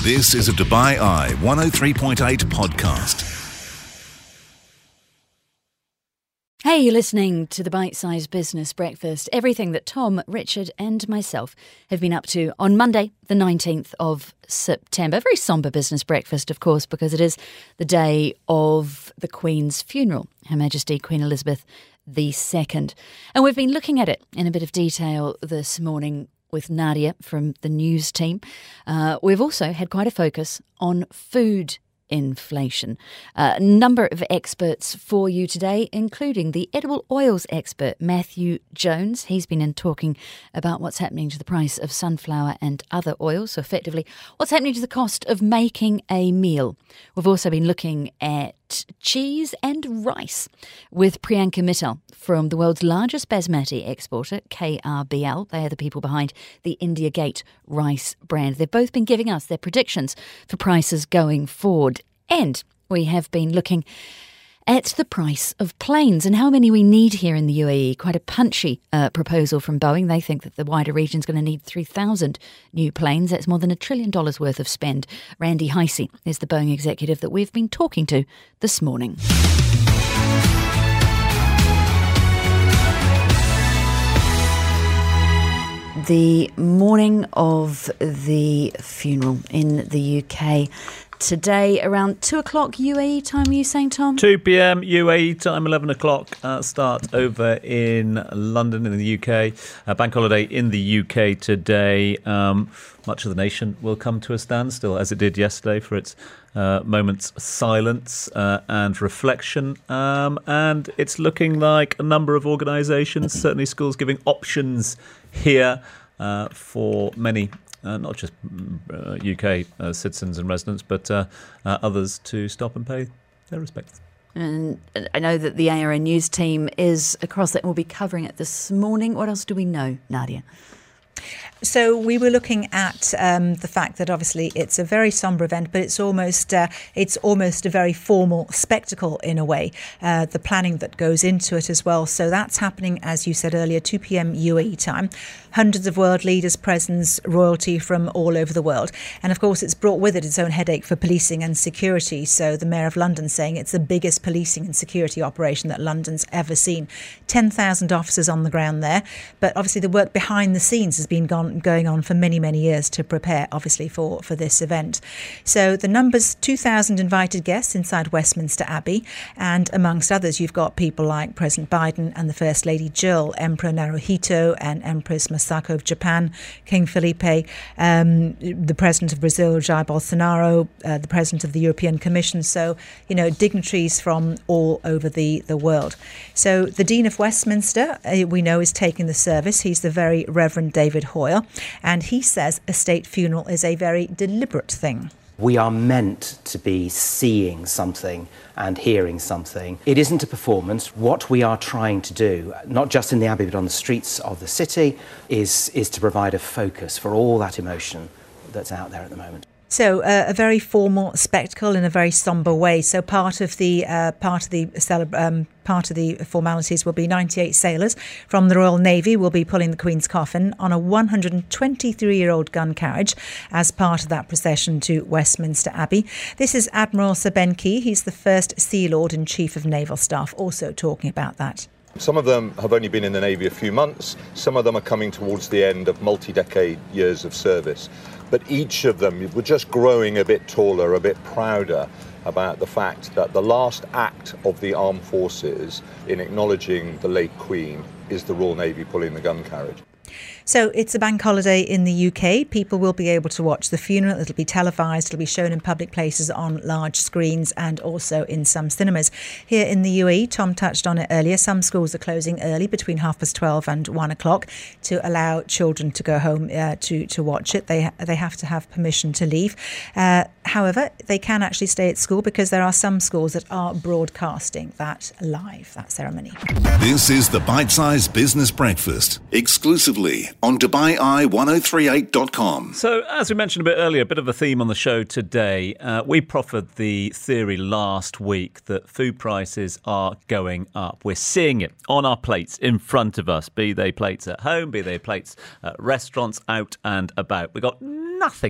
This is a Dubai Eye 103.8 podcast. Hey, you're listening to the Bite-Sized Business Breakfast, everything that Tom, Richard and myself have been up to on Monday, the 19th of September. Very sombre business breakfast, of course, because it is the day of the Queen's funeral, Her Majesty Queen Elizabeth II. And we've been looking at it in a bit of detail this morning with Nadia from the news team. We've also had quite a focus on food inflation. A number of experts for you today, including the edible oils expert Matthew Jones. He's been in talking about what's happening to the price of sunflower and other oils, so effectively what's happening to the cost of making a meal. We've also been looking at cheese and rice with Priyanka Mittal from the world's largest basmati exporter, KRBL. They are the people behind the India Gate rice brand. They've both been giving us their predictions for prices going forward. And we have been looking at the price of planes and how many we need here in the UAE. Quite a punchy proposal from Boeing. They think that the wider region is going to need 3,000 new planes. That's more than $1 trillion worth of spend. Randy Heisey is the Boeing executive that we've been talking to this morning. The morning of the funeral in the UK. Today, around 2 o'clock UAE time, are you saying, Tom? 2 p.m. UAE time, 11 o'clock start over in London in the UK. Bank holiday in the UK today. Much of the nation will come to a standstill, as it did yesterday, for its moments silence and reflection. And it's looking like a number of organisations, certainly schools, giving options here for many not just UK citizens and residents, but others to stop and pay their respects. And I know that the ARN News team is across it and will be covering it this morning. What else do we know, Nadia? So we were looking at the fact that obviously it's a very sombre event, but it's almost a very formal spectacle in a way. The planning that goes into it as well. So that's happening, as you said earlier, 2 p.m. UAE time. Hundreds of world leaders, presidents, royalty from all over the world. And of course, it's brought with it its own headache for policing and security. So the Mayor of London saying it's the biggest policing and security operation that London's ever seen. 10,000 officers on the ground there. But obviously the work behind the scenes has been going on for many, many years to prepare, obviously, for this event. So the numbers, 2,000 invited guests inside Westminster Abbey. And amongst others, you've got people like President Biden and the First Lady Jill, Emperor Naruhito and Empress Masako of Japan, King Felipe, the President of Brazil, Jair Bolsonaro, the President of the European Commission. So, dignitaries from all over the world. So the Dean of Westminster, we know, is taking the service. He's the very Reverend David Hoyle. And he says a state funeral is a very deliberate thing. We are meant to be seeing something and hearing something. It isn't a performance. What we are trying to do, not just in the Abbey but on the streets of the city, is to provide a focus for all that emotion that's out there at the moment. So a very formal spectacle in a very sombre way. So part of the formalities will be 98 sailors from the Royal Navy will be pulling the Queen's coffin on a 123-year-old gun carriage as part of that procession to Westminster Abbey. This is Admiral Sir Ben Key. He's the first Sea Lord and Chief of Naval Staff, also talking about that. Some of them have only been in the Navy a few months. Some of them are coming towards the end of multi-decade years of service. But each of them were just growing a bit taller, a bit prouder about the fact that the last act of the armed forces in acknowledging the late Queen is the Royal Navy pulling the gun carriage. So it's a bank holiday in the UK. People will be able to watch the funeral. It'll be televised. It'll be shown in public places on large screens and also in some cinemas. Here in the UAE, Tom touched on it earlier, some schools are closing early between 12:30 and 1 o'clock to allow children to go home to watch it. They have to have permission to leave. However, they can actually stay at school because there are some schools that are broadcasting that ceremony. This is the Bite-Sized Business Breakfast, exclusively on DubaiEye1038.com. So, as we mentioned a bit earlier, a bit of a theme on the show today. We proffered the theory last week that food prices are going up. We're seeing it on our plates in front of us, be they plates at home, be they plates at restaurants, out and about. We've got nothing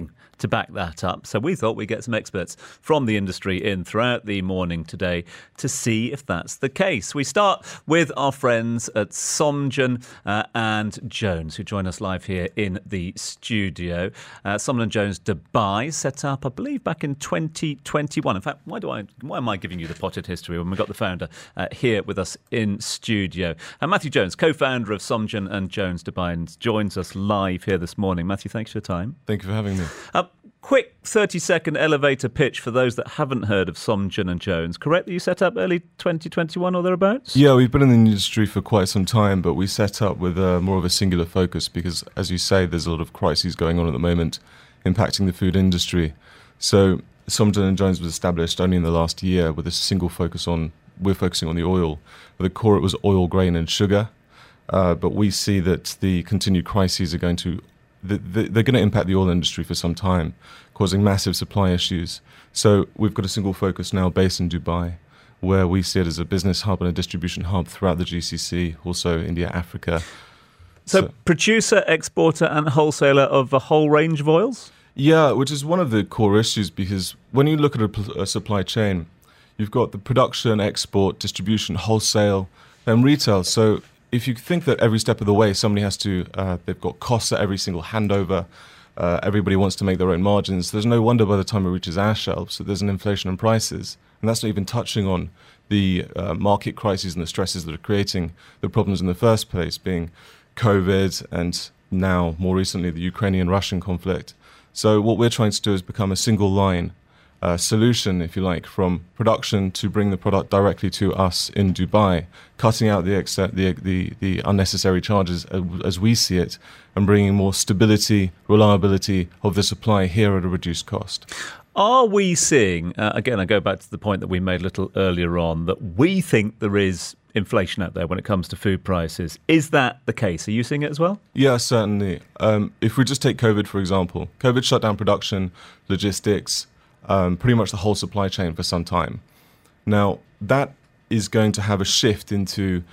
to back that up. So we thought we'd get some experts from the industry in throughout the morning today to see if that's the case. We start with our friends at Somgen and Jones, who join us live here in the studio. Somgen and Jones Dubai set up, I believe, back in 2021. In fact, why am I giving you the potted history when we've got the founder here with us in studio? Matthew Jones, co-founder of Somgen and Jones Dubai, and joins us live here this morning. Matthew, thanks for your time. Thank you for having me. Quick 30-second elevator pitch for those that haven't heard of Somgen and Jones. Correct that you set up early 2021 or thereabouts? Yeah, we've been in the industry for quite some time, but we set up with more of a singular focus because, as you say, there's a lot of crises going on at the moment impacting the food industry. So Somgen and Jones was established only in the last year with a single focus on, we're focusing on the oil. At the core, it was oil, grain and sugar. But we see that the continued crises are going to they're going to impact the oil industry for some time, causing massive supply issues. So we've got a single focus now based in Dubai, where we see it as a business hub and a distribution hub throughout the GCC, also India, Africa. So producer, exporter and wholesaler of a whole range of oils? Yeah, which is one of the core issues, because when you look at a supply chain, you've got the production, export, distribution, wholesale, and retail. So if you think that every step of the way somebody has to, they've got costs at every single handover, everybody wants to make their own margins, there's no wonder by the time it reaches our shelves that there's an inflation in prices. And that's not even touching on the market crises and the stresses that are creating the problems in the first place, being COVID and now, more recently, the Ukrainian-Russian conflict. So what we're trying to do is become a single line solution, if you like, from production to bring the product directly to us in Dubai, cutting out the unnecessary charges as we see it, and bringing more stability, reliability of the supply here at a reduced cost. Are we seeing, again, I go back to the point that we made a little earlier on, that we think there is inflation out there when it comes to food prices? Is that the case? Are you seeing it as well? Yeah, certainly. If we just take COVID, for example, COVID shut down production, logistics, pretty much the whole supply chain for some time. Now, that is going to have a shift into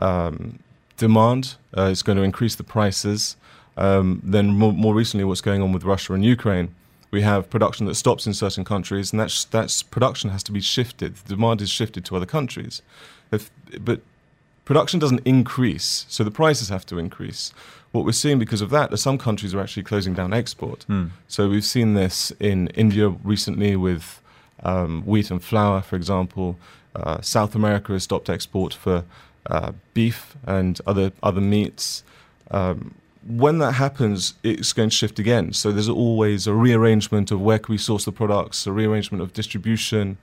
demand. It's going to increase the prices. Then more recently, what's going on with Russia and Ukraine, we have production that stops in certain countries, and that's production has to be shifted. The demand is shifted to other countries. But production doesn't increase, so the prices have to increase. What we're seeing because of that is some countries are actually closing down export. So we've seen this in India recently with wheat and flour, for example. South America has stopped export for beef and other meats. When that happens, it's going to shift again. So there's always a rearrangement of where can we source the products, a rearrangement of distribution.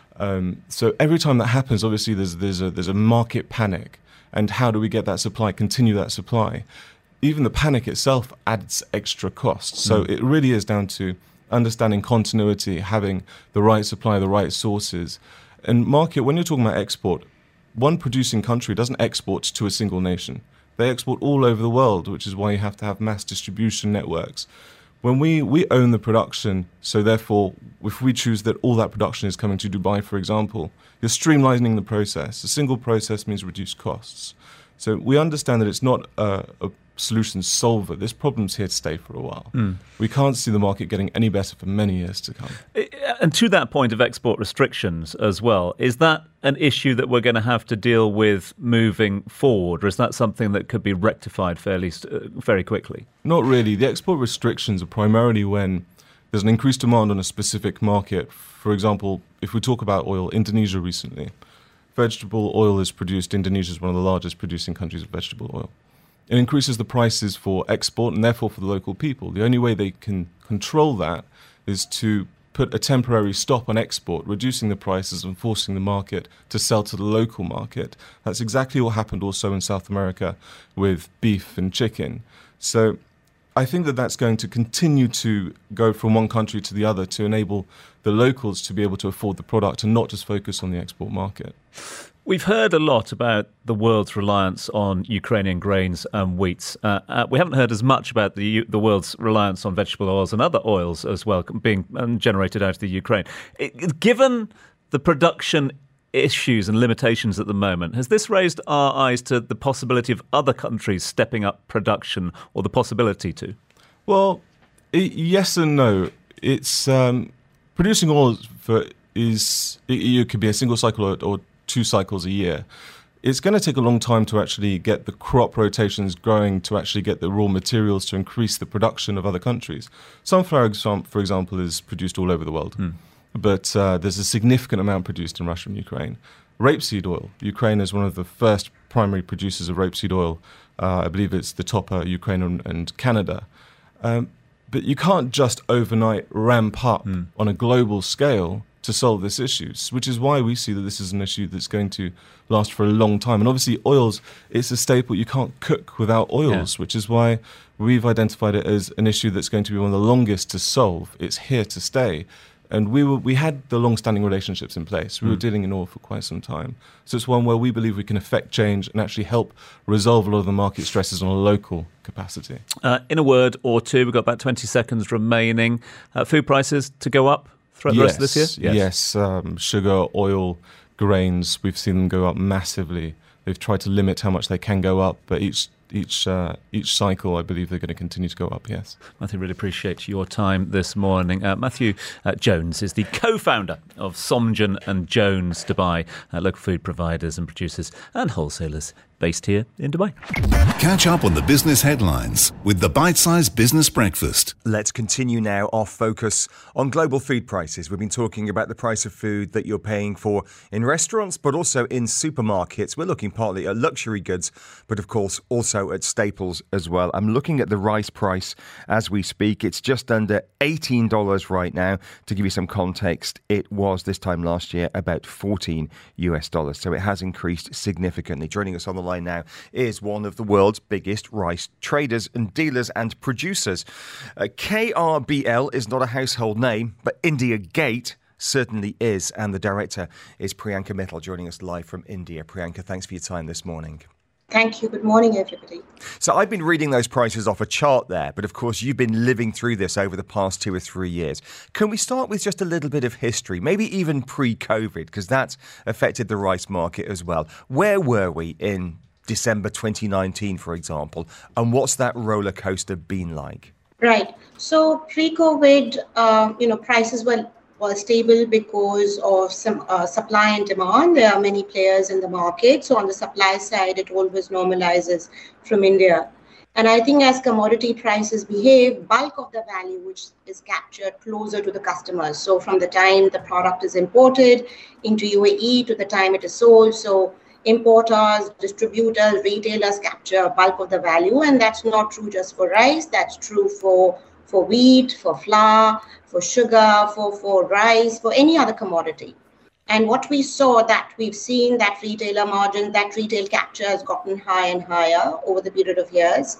So every time that happens, obviously there's a market panic. And how do we get that supply, continue that supply? Even the panic itself adds extra costs. So it really is down to understanding continuity, having the right supply, the right sources. And market, when you're talking about export, one producing country doesn't export to a single nation. They export all over the world, which is why you have to have mass distribution networks. When we own the production, so therefore, if we choose that all that production is coming to Dubai, for example, you're streamlining the process. A single process means reduced costs. So we understand that it's not a solution solver. This problem's here to stay for a while. We can't see the market getting any better for many years to come. And to that point of export restrictions as well, is that an issue that we're going to have to deal with moving forward, or is that something that could be rectified very quickly? Not really. The export restrictions are primarily when there's an increased demand on a specific market. For example, if we talk about oil, Indonesia recently, vegetable oil is produced. Indonesia is one of the largest producing countries of vegetable oil. It increases the prices for export and therefore for the local people. The only way they can control that is to put a temporary stop on export, reducing the prices and forcing the market to sell to the local market. That's exactly what happened also in South America with beef and chicken. So I think that that's going to continue to go from one country to the other to enable the locals to be able to afford the product and not just focus on the export market. We've heard a lot about the world's reliance on Ukrainian grains and wheats. We haven't heard as much about the world's reliance on vegetable oils and other oils as well being generated out of the Ukraine. Given the production issues and limitations at the moment, has this raised our eyes to the possibility of other countries stepping up production or the possibility to? Well, yes and no. it's producing oil it could be a single cycle or 2 cycles a year. It's going to take a long time to actually get the crop rotations growing, to actually get the raw materials to increase the production of other countries. Sunflower, for example, is produced all over the world, but there's a significant amount produced in Russia and Ukraine. Rapeseed oil. Ukraine is one of the first primary producers of rapeseed oil. I believe it's the top are Ukraine and Canada. But you can't just overnight ramp up on a global scale to solve this issue, which is why we see that this is an issue that's going to last for a long time. And obviously oils, it's a staple. You can't cook without oils, which is why we've identified it as an issue that's going to be one of the longest to solve. It's here to stay. And we had the long-standing relationships in place. We were dealing in oil for quite some time. So it's one where we believe we can affect change and actually help resolve a lot of the market stresses on a local capacity. In a word or two, we've got about 20 seconds remaining. Food prices to go up throughout the rest of this year? Yes. Sugar, oil, grains, we've seen them go up massively. They've tried to limit how much they can go up, but each cycle, I believe they're going to continue to go up, yes. Matthew, really appreciate your time this morning. Matthew Jones is the co-founder of Somgen and Jones Dubai, local food providers and producers and wholesalers based here in Dubai. Catch up on the business headlines with the Bite-Sized Business Breakfast. Let's continue now our focus on global food prices. We've been talking about the price of food that you're paying for in restaurants, but also in supermarkets. We're looking partly at luxury goods, but of course also at staples as well. I'm looking at the rice price as we speak. It's just under $18 right now. To give you some context, it was this time last year about $14 US. So it has increased significantly. Joining us on the line now is one of the world's biggest rice traders and dealers and producers. KRBL is not a household name, but India Gate certainly is. And the director is Priyanka Mittal, joining us live from India. Priyanka, thanks for your time this morning. Thank you. Good morning, everybody. So I've been reading those prices off a chart there, but of course you've been living through this over the past 2 or 3 years. Can we start with just a little bit of history, maybe even pre-COVID, because that's affected the rice market as well. Where were we in December 2019, for example, and what's that roller coaster been like? Right. So pre-COVID, prices were stable because of some supply and demand. There are many players in the market. So on the supply side, it always normalizes from India. And I think as commodity prices behave, bulk of the value which is captured closer to the customers. So from the time the product is imported into UAE to the time it is sold. So importers, distributors, retailers capture bulk of the value. And that's not true just for rice. That's true for wheat, for flour, for sugar, for rice, for any other commodity. And what we saw that we've seen that retailer margin, that retail capture has gotten higher and higher over the period of years.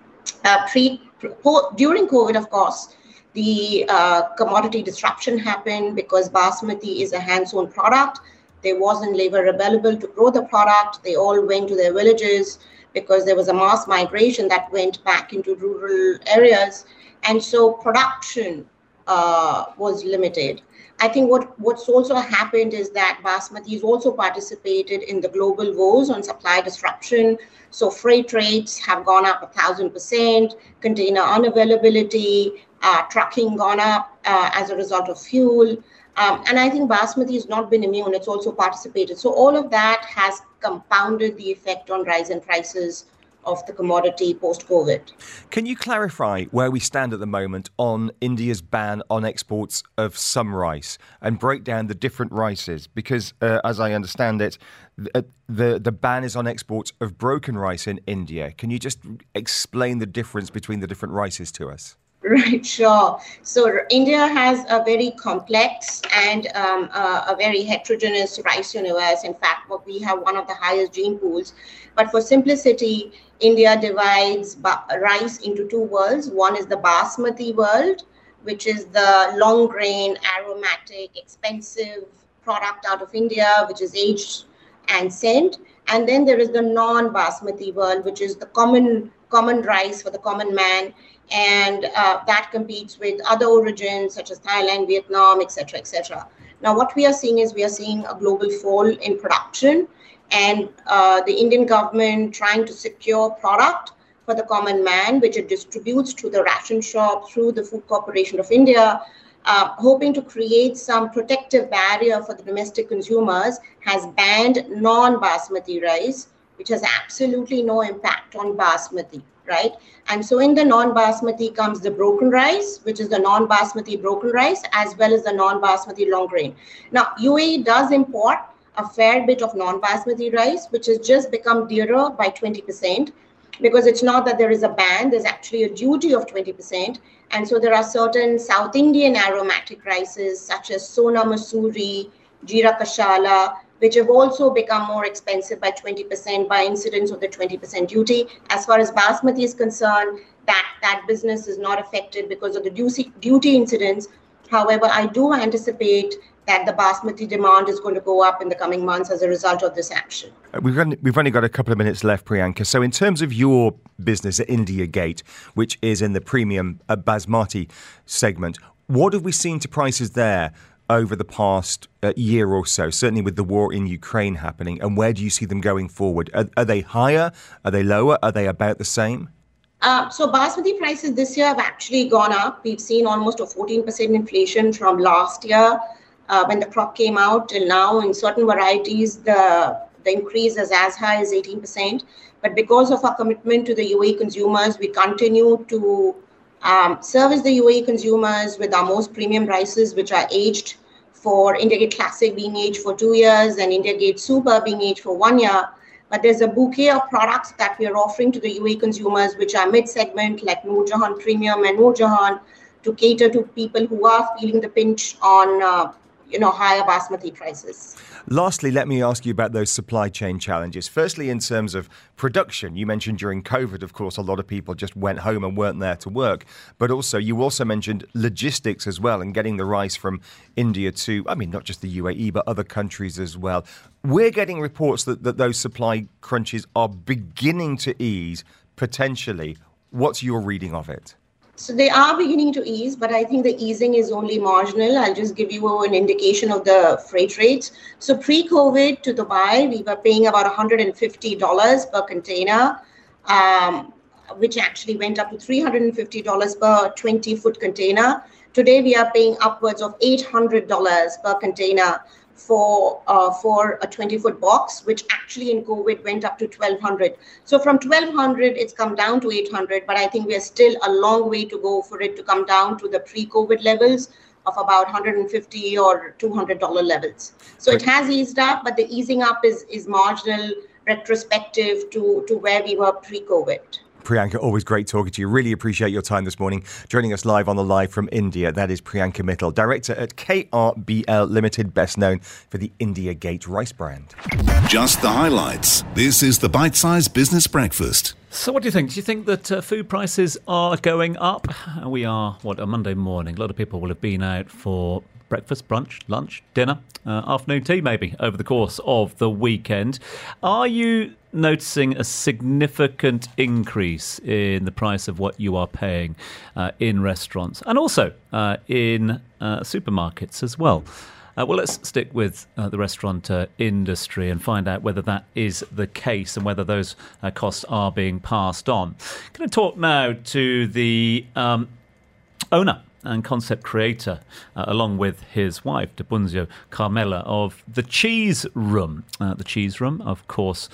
During COVID, of course, the commodity disruption happened because basmati is a hand-sown product. There wasn't labor available to grow the product. They all went to their villages because there was a mass migration that went back into rural areas. And so production was limited. I think what's also happened is that basmati has also participated in the global woes on supply disruption. So freight rates have gone up 1,000%, container unavailability, trucking gone up as a result of fuel. And I think basmati has not been immune. It's also participated. So all of that has compounded the effect on rise in prices of the commodity post-COVID. Can you clarify where we stand at the moment on India's ban on exports of some rice and break down the different rices? Because as I understand it, the ban is on exports of broken rice in India. Can you just explain the difference between the different rices to us? Right, sure. So India has a very complex and a very heterogeneous rice universe. In fact, we have one of the highest gene pools. But for simplicity, India divides rice into 2 worlds. One is the basmati world, which is the long grain, aromatic, expensive product out of India, which is aged and sent. And then there is the non-basmati world, which is the common rice for the common man. And that competes with other origins such as Thailand, Vietnam, etc., etc. Now, what we are seeing is a global fall in production, and the Indian government trying to secure product for the common man, which it distributes to the ration shop through the Food Corporation of India, hoping to create some protective barrier for the domestic consumers, has banned non-basmati rice, which has absolutely no impact on basmati, right? And so in the non-basmati comes the broken rice, which is the non-basmati broken rice, as well as the non-basmati long grain. Now, UAE does import a fair bit of non-basmati rice, which has just become dearer by 20%, because it's not that there is a ban, there's actually a duty of 20%. And so there are certain South Indian aromatic rices, such as Sona Masuri, Jeera Kashala, which have also become more expensive by 20% by incidence of the 20% duty. As far as basmati is concerned, that business is not affected because of the duty incidence. However, I do anticipate that the basmati demand is going to go up in the coming months as a result of this action. We've only got a couple of minutes left, Priyanka. So in terms of your business at India Gate, which is in the premium basmati segment, what have we seen to prices there over the past year or so, certainly with the war in Ukraine happening, and where do you see them going forward? Are they higher? Are they lower? Are they about the same? So basmati prices this year have actually gone up. We've seen almost a 14% inflation from last year when the crop came out till now. In certain varieties, the increase is as high as 18%. But because of our commitment to the UAE consumers, we continue to service the UAE consumers with our most premium rices, which are aged for India Gate Classic being aged for 2 years and India Gate Super being aged for 1 year. But there's a bouquet of products that we are offering to the UAE consumers, which are mid-segment like Noor Jahan Premium and Noor Jahan, to cater to people who are feeling the pinch on higher basmati prices. Lastly, let me ask you about those supply chain challenges. Firstly, in terms of production, you mentioned during COVID, of course, a lot of people just went home and weren't there to work. But you also mentioned logistics as well, and getting the rice from India to, not just the UAE, but other countries as well. We're getting reports that those supply crunches are beginning to ease, potentially. What's your reading of it? So they are beginning to ease, but I think the easing is only marginal. I'll just give you an indication of the freight rates. So pre-COVID to Dubai, we were paying about $150 per container, which actually went up to $350 per 20-foot container. Today, we are paying upwards of $800 per container for a 20-foot box, which actually in COVID went up to $1,200. So from $1,200, it's come down to $800, but I think we are still a long way to go for it to come down to the pre-COVID levels of about $150 or $200 levels. So it has eased up, but the easing up is marginal, retrospective to where we were pre-COVID. Priyanka, always great talking to you. Really appreciate your time this morning. Joining us live on the Live from India, that is Priyanka Mittal, Director at KRBL Limited, best known for the India Gate rice brand. Just the highlights. This is the Bite Size Business Breakfast. So what do you think? Do you think that food prices are going up? We are, a Monday morning. A lot of people will have been out for breakfast, brunch, lunch, dinner, afternoon tea maybe over the course of the weekend. Are you noticing a significant increase in the price of what you are paying in restaurants and also in supermarkets as well? Well, let's stick with the restaurant industry and find out whether that is the case and whether those costs are being passed on. I'm going to talk now to the owner and concept creator, along with his wife, Dibunzio Carmela, of The Cheese Room. The Cheese Room, of course,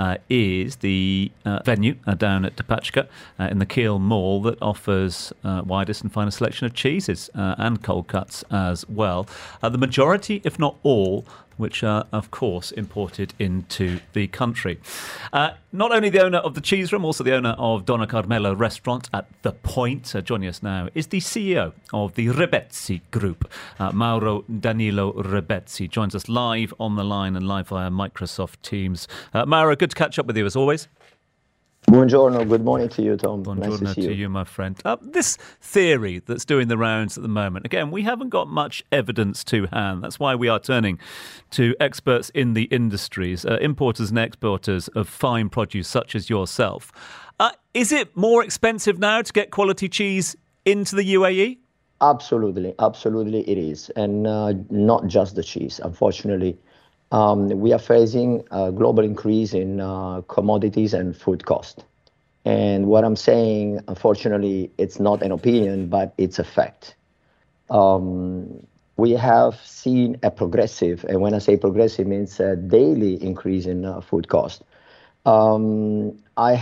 is the venue down at Dipachka in the Kiel Mall that offers widest and finest selection of cheeses and cold cuts as well. The majority, if not all, which are, of course, imported into the country. Not only the owner of the Cheese Room, also the owner of Donna Carmela restaurant at The Point. Joining us now is the CEO of the Rebezzi Group, Mauro Danilo Rebezzi. Joins us live on the line and live via Microsoft Teams. Mauro, good to catch up with you as always. Buongiorno, good morning to you, Tom. Buongiorno nice to see you, my friend. This theory that's doing the rounds at the moment, again, we haven't got much evidence to hand. That's why we are turning to experts in the industries, importers and exporters of fine produce such as yourself. Is it more expensive now to get quality cheese into the UAE? Absolutely it is. And not just the cheese, unfortunately. We are facing a global increase in commodities and food cost. And what I'm saying, unfortunately, it's not an opinion, but it's a fact. we have seen a progressive, and when I say progressive, means a daily increase in food cost. I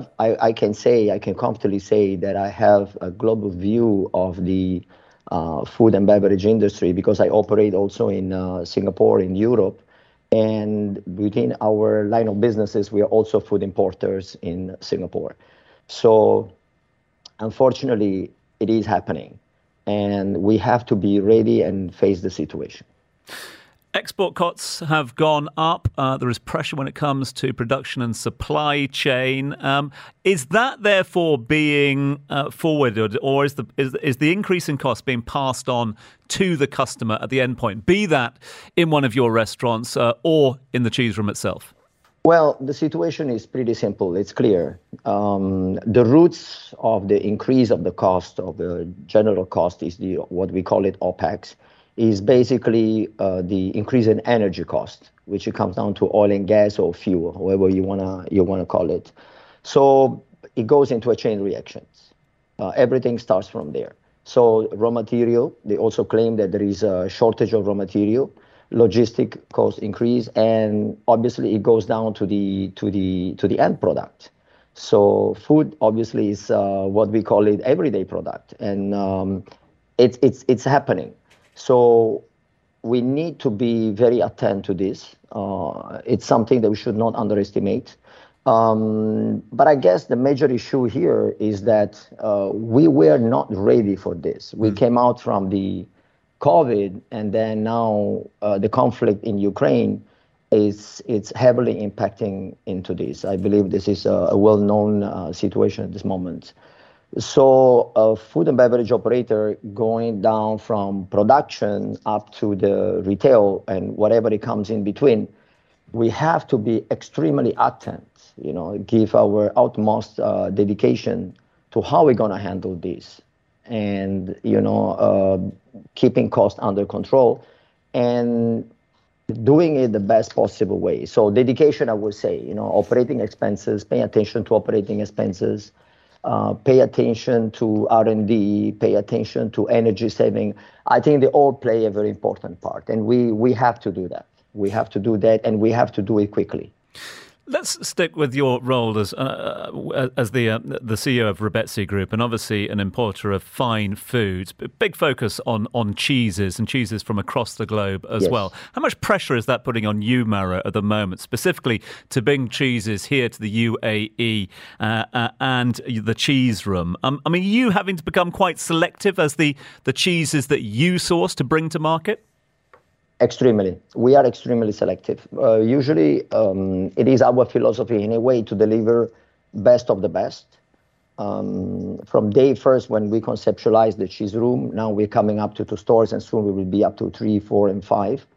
can comfortably say that I have a global view of the food and beverage industry because I operate also in Singapore, in Europe, and within our line of businesses, we are also food importers in Singapore. So, unfortunately, it is happening, and we have to be ready and face the situation. Export costs have gone up. There is pressure when it comes to production and supply chain. Is that therefore being forwarded, or is the increase in cost being passed on to the customer at the end point, be that in one of your restaurants or in the cheese room itself? Well, the situation is pretty simple. It's clear. The roots of the increase of the cost, of the general cost, is what we call it OPEX, is basically the increase in energy cost, which it comes down to oil and gas or fuel, however you wanna call it. So it goes into a chain reaction. Everything starts from there. So raw material, they also claim that there is a shortage of raw material, logistic cost increase, and obviously it goes down to the end product. So food obviously is what we call it everyday product, and it's happening. So we need to be very attentive to this. It's something that we should not underestimate. But I guess the major issue here is that we were not ready for this. We came out from the COVID, and then now the conflict in Ukraine it's heavily impacting into this. I believe this is a well-known situation at this moment. So a food and beverage operator going down from production up to the retail and whatever it comes in between, we have to be extremely attentive, give our utmost dedication to how we're going to handle this, and keeping costs under control and doing it the best possible way. So dedication, I would say, operating expenses, pay attention to operating expenses, pay attention to R&D, pay attention to energy saving. I think they all play a very important part, and we have to do that. We have to do that, and we have to do it quickly. Let's stick with your role as the CEO of Rubezzi Group, and obviously an importer of fine foods. Big focus on cheeses and cheeses from across the globe as well. How much pressure is that putting on you, Mauro, at the moment, specifically to bring cheeses here to the UAE and the cheese room? I mean, are you having to become quite selective as the cheeses that you source to bring to market? Extremely. We are extremely selective. Usually, it is our philosophy in a way to deliver best of the best. From day first, when we conceptualized the cheese room, now we're coming up to 2 stores, and soon we will be up to 3, 4, and 5.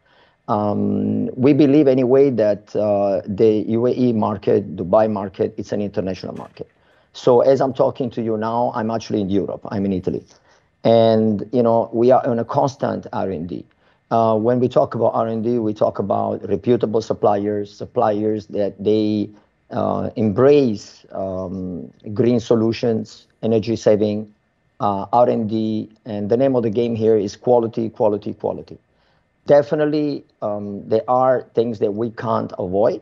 We believe anyway that the UAE market, Dubai market, it's an international market. So as I'm talking to you now, I'm actually in Europe. I'm in Italy. And, we are on a constant R&D. When we talk about R&D, we talk about reputable suppliers that they embrace green solutions, energy saving, R&D, and the name of the game here is quality, quality, quality. Definitely, there are things that we can't avoid.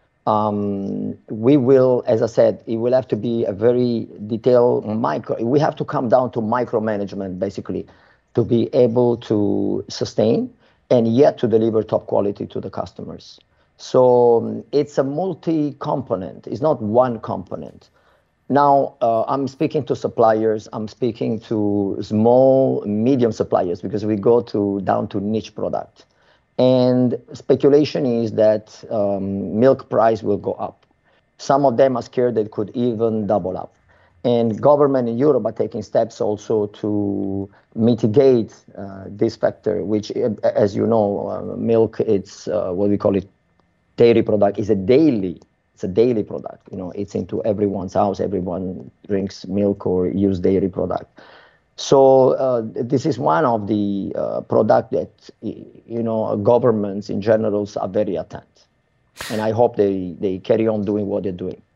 We will, as I said, it will have to be a very detailed we have to come down to micromanagement, basically, to be able to sustain and yet to deliver top quality to the customers. So it's a multi-component. It's not one component. Now, I'm speaking to suppliers. I'm speaking to small, medium suppliers because we go down to niche product. And speculation is that milk price will go up. Some of them are scared that it could even double up. And government in Europe are taking steps also to mitigate this factor, which, as you know, milk, it's what we call it dairy product, is a daily product. It's into everyone's house. Everyone drinks milk or use dairy product. So this is one of the product that, governments in general are very attentive. And I hope they carry on doing what they're doing.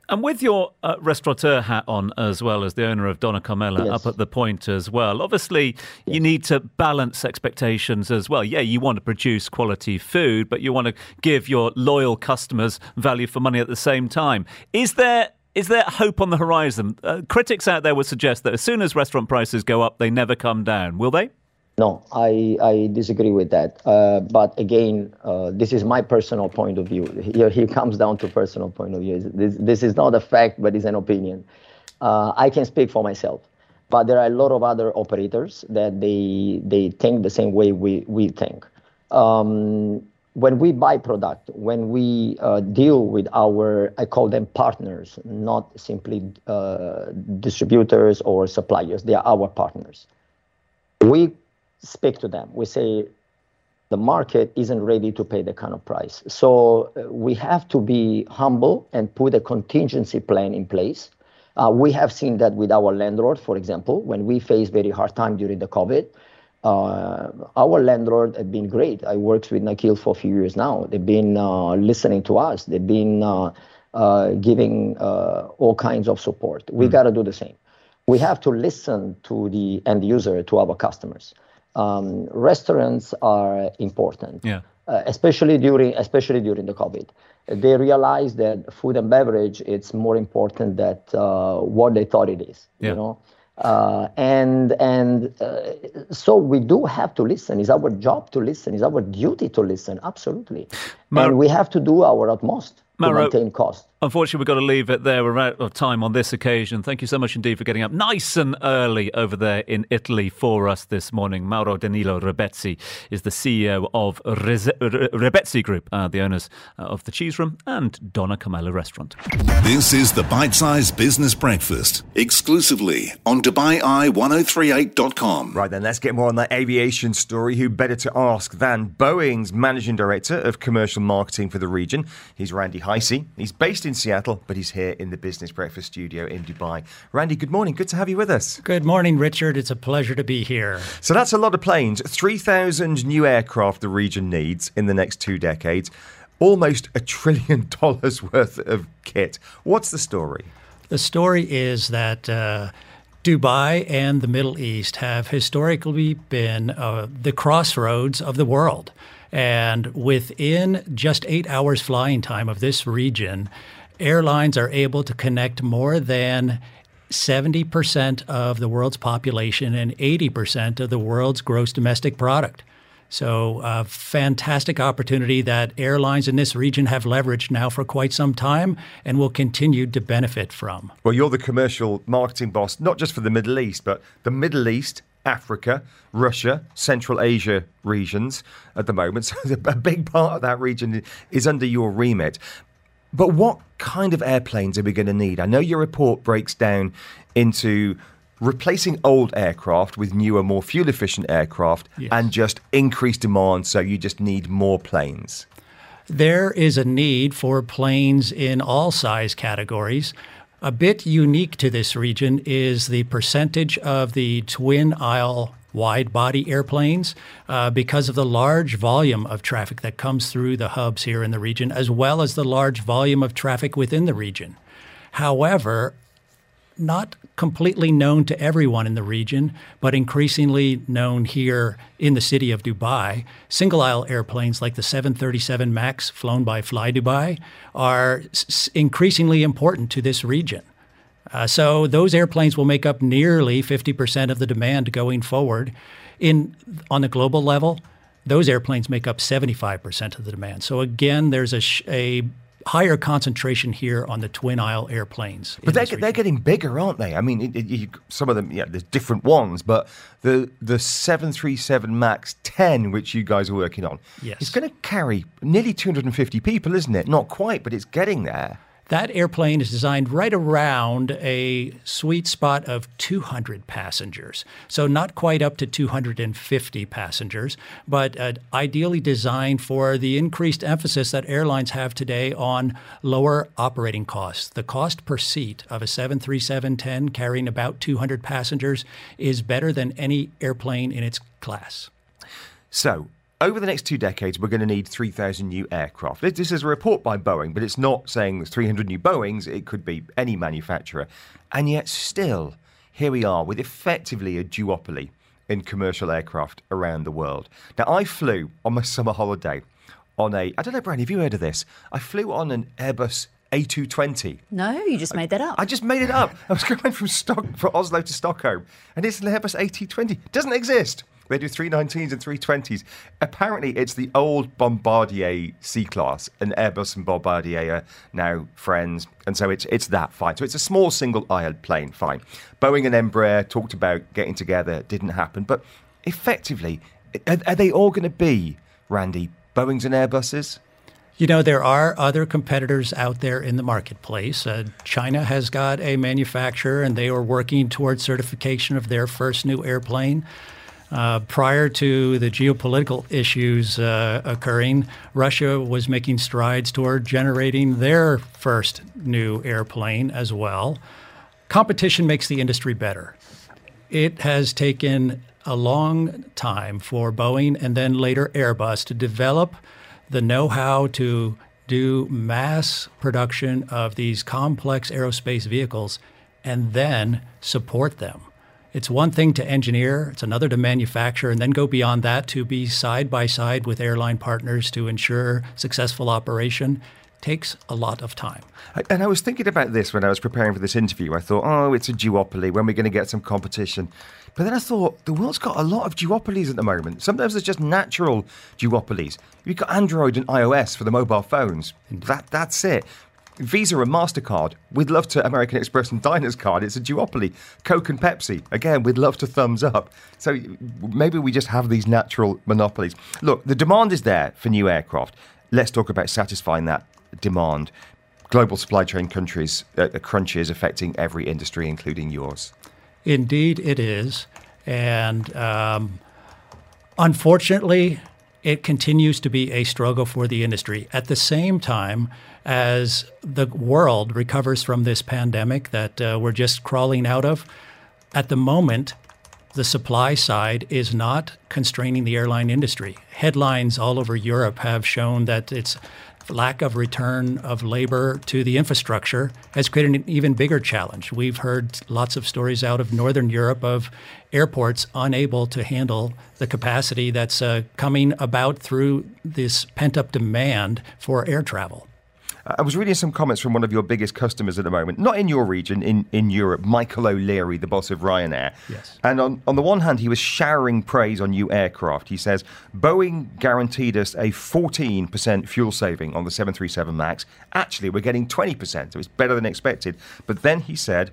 And with your restaurateur hat on as well as the owner of Donna Carmela Yes. up at the Point as well, obviously you need to balance expectations as well. Yeah, you want to produce quality food, but you want to give your loyal customers value for money at the same time. Is there hope on the horizon? Critics out there would suggest that as soon as restaurant prices go up, they never come down. Will they? No, I disagree with that. But again, this is my personal point of view. Here comes down to personal point of view. This is not a fact, but it's an opinion. I can speak for myself. But there are a lot of other operators that they think the same way we think. When we buy product, when we deal with our, I call them partners, not simply distributors or suppliers. They are our partners. We speak to them. We say the market isn't ready to pay the kind of price. So we have to be humble and put a contingency plan in place. We have seen that with our landlord, for example, when we faced very hard time during the COVID. Our landlord have been great. I worked with Nikhil for a few years now. They've been listening to us. They've been giving all kinds of support. We got to do the same. We have to listen to the end user, to our customers. Restaurants are important, especially during the COVID. They realize that food and beverage it's more important than what they thought it is. You know, so we do have to listen. It's our job to listen. It's our duty to listen. Absolutely, and we have to do our utmost to maintain cost. Unfortunately, we've got to leave it there. We're out of time on this occasion. Thank you so much indeed for getting up nice and early over there in Italy for us this morning. Mauro Danilo Rebezzi is the CEO of Rebezzi Group, the owners of the Cheese Room and Donna Carmela Restaurant. This is the Bite-Sized Business Breakfast, exclusively on DubaiEye1038.com. Right then, let's get more on that aviation story. Who better to ask than Boeing's Managing Director of Commercial Marketing for the region? He's Randy Heisey. He's based in Seattle, but he's here in the Business Breakfast studio in Dubai. Randy, good morning. Good to have you with us. Good morning, Richard. It's a pleasure to be here. So that's a lot of planes. 3,000 new aircraft the region needs in the next 2 decades. Almost $1 trillion worth of kit. What's the story? The story is that Dubai and the Middle East have historically been the crossroads of the world. And within just 8 hours flying time of this region, airlines are able to connect more than 70% of the world's population and 80% of the world's gross domestic product. So a fantastic opportunity that airlines in this region have leveraged now for quite some time and will continue to benefit from. Well, you're the commercial marketing boss, not just for the Middle East, but the Middle East, Africa, Russia, Central Asia regions at the moment. So a big part of that region is under your remit. But what kind of airplanes are we going to need? I know your report breaks down into replacing old aircraft with newer, more fuel-efficient aircraft and just increased demand, so you just need more planes. There is a need for planes in all size categories. A bit unique to this region is the percentage of the twin-aisle wide-body airplanes because of the large volume of traffic that comes through the hubs here in the region, as well as the large volume of traffic within the region. However, not completely known to everyone in the region, but increasingly known here in the city of Dubai, single-aisle airplanes like the 737 MAX flown by Fly Dubai are increasingly important to this region. So those airplanes will make up nearly 50% of the demand going forward. On the global level, those airplanes make up 75% of the demand. So again, there's a higher concentration here on the twin-aisle airplanes. But they're getting bigger, aren't they? I mean, some of them, there's different ones, but the 737 MAX 10, which you guys are working on, is going to carry nearly 250 people, isn't it? Not quite, but it's getting there. That airplane is designed right around a sweet spot of 200 passengers. So not quite up to 250 passengers, but ideally designed for the increased emphasis that airlines have today on lower operating costs. The cost per seat of a 737-10 carrying about 200 passengers is better than any airplane in its class. So over the next 2 decades, we're going to need 3,000 new aircraft. This is a report by Boeing, but it's not saying there's 300 new Boeings. It could be any manufacturer. And yet still, here we are with effectively a duopoly in commercial aircraft around the world. Now, I flew on my summer holiday on I don't know, Brian, have you heard of this? I flew on an Airbus A220. No, you just made that up. I just made it up. I was going from Oslo to Stockholm, and it's an Airbus A220. It doesn't exist. They do 319s and 320s. Apparently, it's the old Bombardier C-Class, and Airbus and Bombardier are now friends, and so it's that fine. So it's a small single-aisle plane, fine. Boeing and Embraer talked about getting together, didn't happen. But effectively, are they all going to be, Randy, Boeings and Airbuses? You know, there are other competitors out there in the marketplace. China has got a manufacturer, and they are working towards certification of their first new airplane. Prior to the geopolitical issues occurring, Russia was making strides toward generating their first new airplane as well. Competition makes the industry better. It has taken a long time for Boeing and then later Airbus to develop the know-how to do mass production of these complex aerospace vehicles and then support them. It's one thing to engineer, it's another to manufacture, and then go beyond that to be side by side with airline partners to ensure successful operation. Takes a lot of time. And I was thinking about this when I was preparing for this interview. I thought, oh, it's a duopoly. When are we going to get some competition? But then I thought, the world's got a lot of duopolies at the moment. Sometimes there's just natural duopolies. You've got Android and iOS for the mobile phones. That's it. Visa and MasterCard, we'd love to American Express and Diners card. It's a duopoly. Coke and Pepsi, again, we'd love to thumbs up. So maybe we just have these natural monopolies. Look, the demand is there for new aircraft. Let's talk about satisfying that demand. Global supply chain crunches affecting every industry, including yours. Indeed, it is. And unfortunately, it continues to be a struggle for the industry. At the same time as the world recovers from this pandemic that we're just crawling out of, at the moment, the supply side is not constraining the airline industry. Headlines all over Europe have shown that its lack of return of labor to the infrastructure has created an even bigger challenge. We've heard lots of stories out of Northern Europe of airports unable to handle the capacity that's coming about through this pent-up demand for air travel. I was reading some comments from one of your biggest customers at the moment, not in your region, in Europe, Michael O'Leary, the boss of Ryanair. Yes. And on the one hand, he was showering praise on new aircraft. He says, Boeing guaranteed us a 14% fuel saving on the 737 MAX. Actually, we're getting 20%, so it's better than expected. But then he said,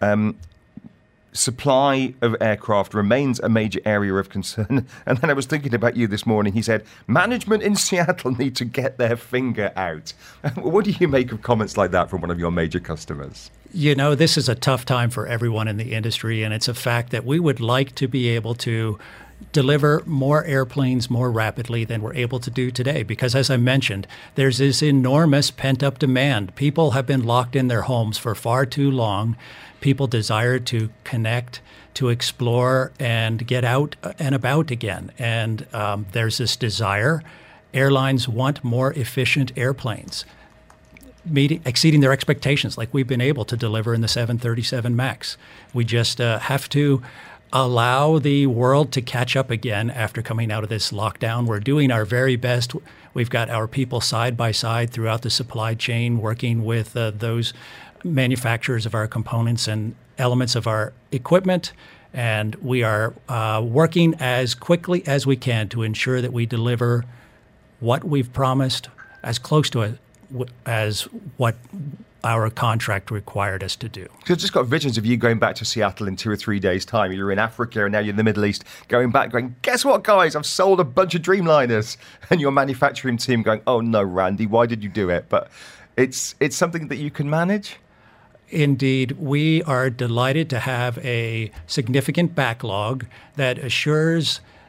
supply of aircraft remains a major area of concern. And then I was thinking about you this morning. He said, management in Seattle need to get their finger out. What do you make of comments like that from one of your major customers? You know, this is a tough time for everyone in the industry, and it's a fact that we would like to be able to deliver more airplanes more rapidly than we're able to do today. Because as I mentioned, there's this enormous pent-up demand. People have been locked in their homes for far too long. People desire to connect, to explore, and get out and about again. And there's this desire. Airlines want more efficient airplanes, exceeding their expectations like we've been able to deliver in the 737 MAX. We just have to allow the world to catch up again after coming out of this lockdown. We're doing our very best. We've got our people side by side throughout the supply chain, working with those manufacturers of our components and elements of our equipment. And we are working as quickly as we can to ensure that we deliver what we've promised as close to it as what our contract required us to do. Because I've just got visions of you going back to Seattle in 2 or 3 days' time. You're in Africa and now you're in the Middle East, going back, going, guess what, guys? I've sold a bunch of Dreamliners. And your manufacturing team going, oh, no, Randy, why did you do it? But it's something that you can manage. Indeed, we are delighted to have a significant backlog that assures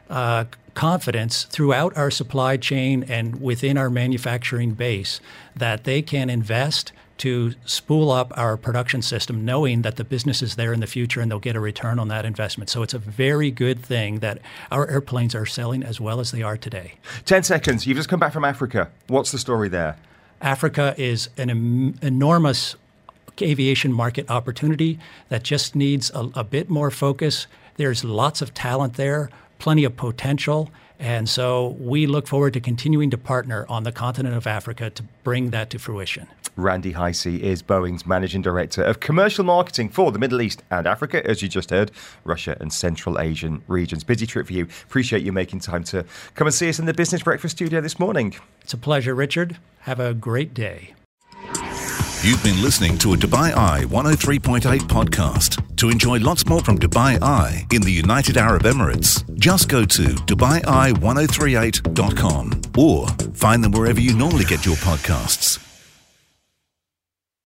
confidence throughout our supply chain and within our manufacturing base that they can invest to spool up our production system, knowing that the business is there in the future and they'll get a return on that investment. So it's a very good thing that our airplanes are selling as well as they are today. 10 seconds. You've just come back from Africa. What's the story there? Africa is an enormous aviation market opportunity that just needs a bit more focus. There's lots of talent there, plenty of potential. And so we look forward to continuing to partner on the continent of Africa to bring that to fruition. Randy Heisey is Boeing's Managing Director of Commercial Marketing for the Middle East and Africa, as you just heard, Russia and Central Asian regions. Busy trip for you. Appreciate you making time to come and see us in the Business Breakfast studio this morning. It's a pleasure, Richard. Have a great day. You've been listening to a Dubai Eye 103.8 podcast. To enjoy lots more from Dubai Eye in the United Arab Emirates, just go to DubaiEye1038.com or find them wherever you normally get your podcasts.